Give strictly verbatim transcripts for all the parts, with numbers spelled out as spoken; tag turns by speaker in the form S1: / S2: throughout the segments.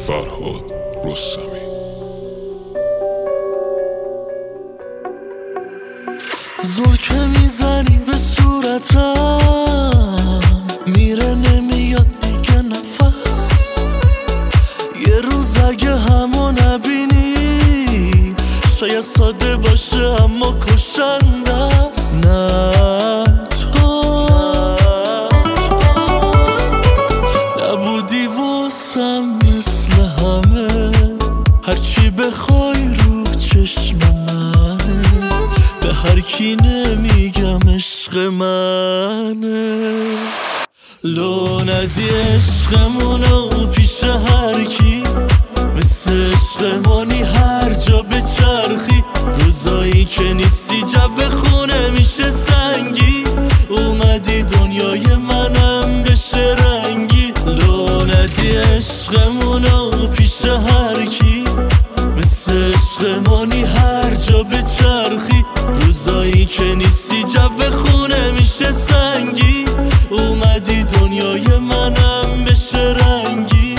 S1: فرهاد رستمی.
S2: زل که میزنی به صورتم میره نمیاد دیگه نفس. یه روز اگه همو نبینی شاید ساده باشه اما کشنده است. نه تو نبودی واسم مثل همه، هرچی بخوای رو چشم من، به هر کی نمیگم عشق منه. لو ندی عشقمونو پیش هر کی، مثل عشقمونی هر جا به چرخی. روزایی که نیستی جو خونه میشه سنگی، اومدی دنیای منم بشه رنگی. لو ندی عشقمونو پیش هر کی، مثل عشقمونی هر جا به چرخی. روزایی که نیستی جو خونه میشه سنگی، اومدی دنیای منم بشه رنگی.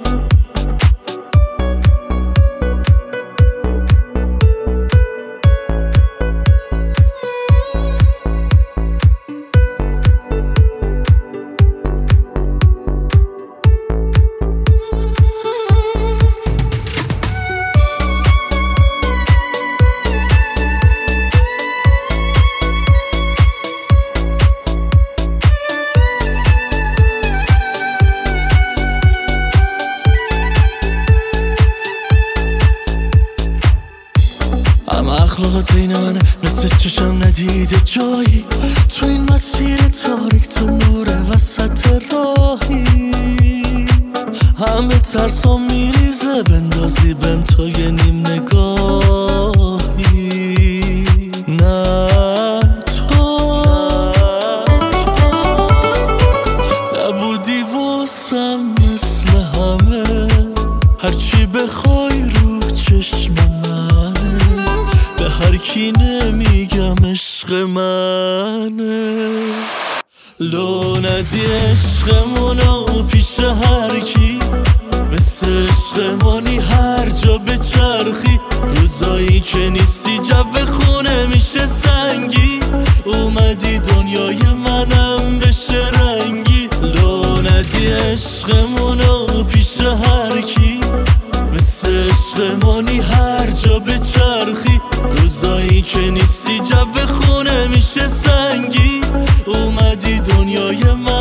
S2: اخلاقات این منه مثل چشم ندیده جایی، تو این مسیر تاریک تو نور وسط راهی. همه ترسام میریزه بندازی بهم تو یه نیم نگاهی. نه تو نبودی واسم مثل همه، هرچی بخوای رو چشم من، به هر کی نمیگم عشق منه. لو ندی عشقمونو پیش هر کی، مثل عشقمونی هر جا به چرخی. روزایی که نیستی جو خونه میشه سنگی، اومدی دنیای منم بشه رنگی. لو ندی عشقمونو پیش هر کی، مثل عشقمونی هر جا به چرخی. روزایی که نیستی جو خونه میشه سنگی، اومدی دنیای من